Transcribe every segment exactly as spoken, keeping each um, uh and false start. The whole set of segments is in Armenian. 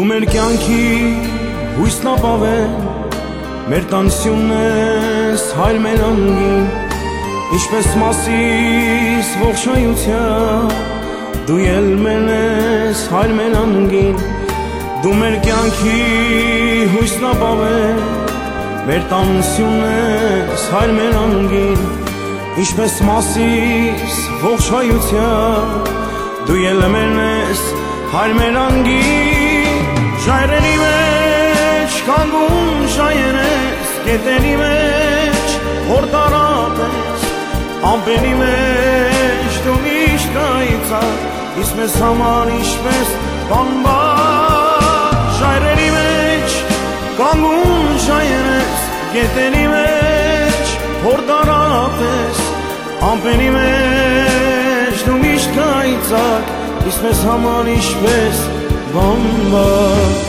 Դու մեր կյանքի հույսն ապավեն, մեր տանսյունն ես հայր մեր անգին, ինչպես մասիս ողջայության, դու ել մեն ես հայր մեր անգին, դու մեր կյանքի հույսն ապավեն, մեր տանսյունն ես հայր մեր անգին, ինչպես մասիս ողջայության, դու ել մեն ես հայր մեր անգին, ժայռերի մեջ կանգուն ժայռես, գետերի մեջ հորդարապես, ամպերի մեջ դու միշտ կայծար, իսկ մեզ համար ինչպես բանբար, ժայռերի մեջ կանգուն ժայռես, գետերի մեջ հորդարապես, ամպերի մեջ դու միշտ կայծար, իսկ մեզ համար ինչպես բանբար։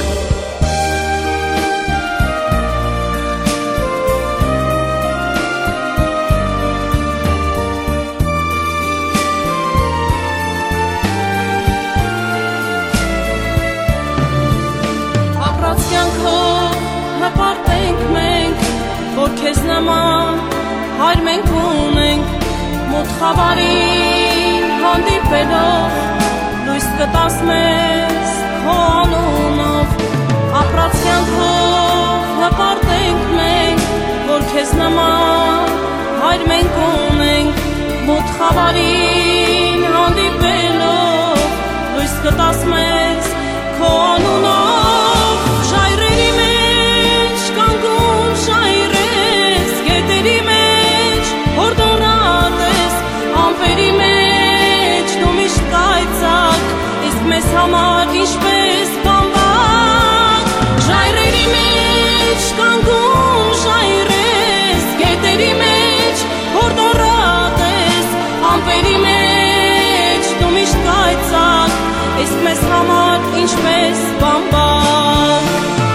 Ապրած կյանքով հպարտենք մենք, որ քեզ նման հայր մենք ունենք, մոտ խավարին հանդիպելով լույս կտաս մեզ քո անունով, ապրած կյանքով հպարտենք մենք, որ քեզ նման հայր մենք ունենք, մոտ խավարին հանդիպելով լույս կտաս մեզ քո անունով, ժայռերի մեջ կանգուն ժայռես, գետերի մեջ հորդորատ ես, ամպերի մեջ դու միշտ կայծակ, իսկ մեզ համար ինչպես բանբակ, ժայռերի մեջ կանգուն ժայռես, գետերի մեջ հորդորատ ես, ամպերի մեջ դու միշտ կայծակ, իսկ մեզ համար ինչպես բանբակ։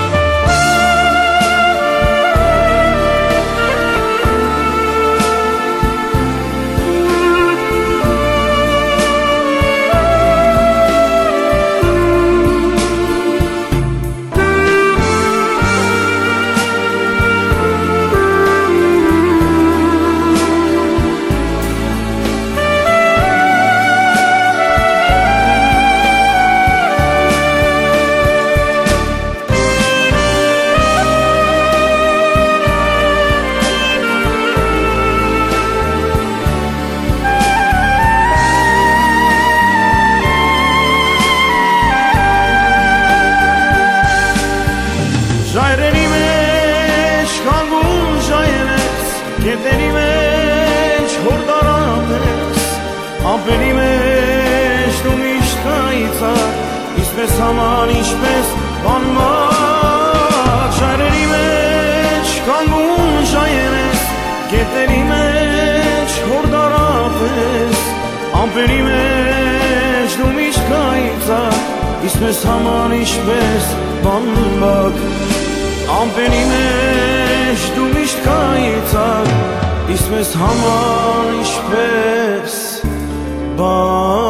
Ժայռերի մեջ կանգուն ժայռես, գետերի մեջ հորդարապես, ամպերի մեջ դու միշտ կայծար, իսկ մեզ համար ինչպես բանբակ, ժայռերի մեջ կանգուն ժայռես, գետերի մեջ հորդարապես, ամպերի մեջ դու միշտ կայծար, իսկ մեզ համար ինչպես բանբակ, ամպերի մեջ դու միշտ կայծար, իսկ մեզ համար ինչպես բանբակ։